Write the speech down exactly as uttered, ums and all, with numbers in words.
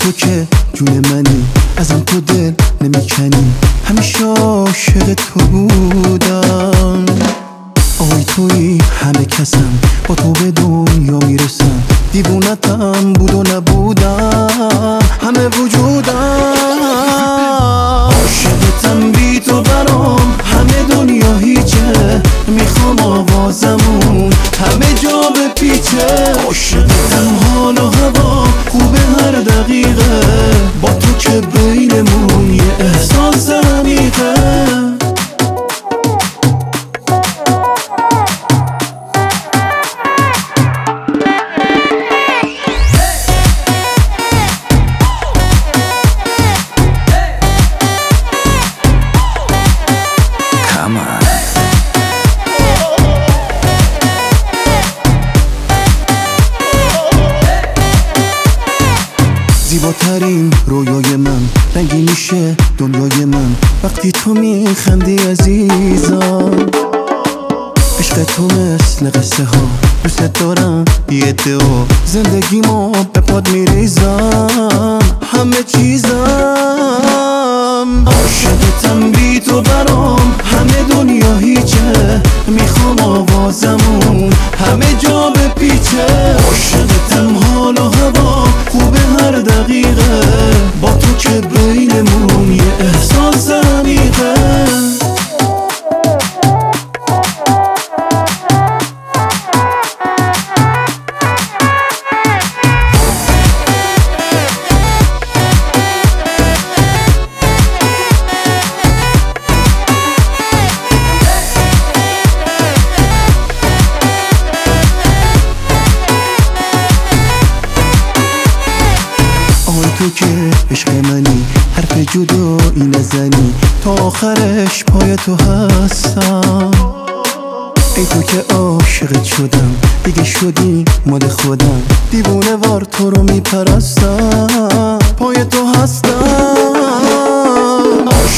تو که جون منی، ازم تو دل نمیکنی، همیشه عاشق تو بودم. آی توی همه کسم، با تو به دنیا میرسم، دیوونتم بود و نبودم، همه وجودم. عاشقتم بی تو برام همه دنیا هیچه، میخوام آوازمون همه جا به پیچه. عاشقتم حال و هوا خوبه هر دقیقه، با تو که بینمون یه احساس عمیقه. زیباترین رویای من، رنگی میشه دنیای من وقتی تو میخندی عزیزم. عشق تو مثل قصه ها، دوست دارم بی ادعا، زندگیمو به پاد میریزم، همه چیزم. عاشقتم بی تو برام همه دنیا هیچه، میخوام آوازمون همه جا به پیچه. عاشقتم حال و هوا خوبه هر دقیقه، با تو که بینمون یه احساس عمیقه. تو که عشق منی، حرف جدایی نزنی، تا آخرش پای تو هستم. ای تو که عاشقت شدم، دیگه شدی مال خودم، دیوونه وار تو رو میپرستم، پای تو هستم.